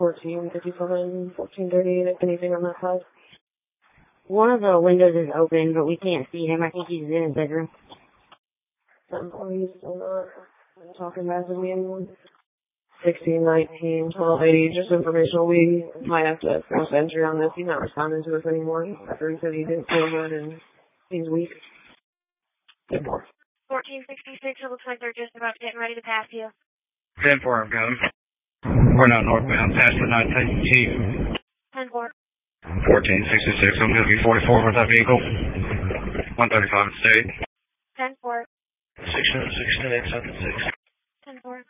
14:57, 14:38, anything on that side? One of the windows is open, but we can't see him. I think he's in his bedroom. He's still not talking back to me anymore. 1619, 1280, just informational. We might have to cross entry on this. He's not responding to us anymore after he said he didn't feel good and he's weak. Good more. 1466, it looks like they're just about getting ready to pass you. 10-4, I'm coming. We're not northbound, past the 19th Chief. 10-4. 1466, I'm going to be 44 with that vehicle. 135 at state. 10-4. 606, 10 south at 6. 10-4.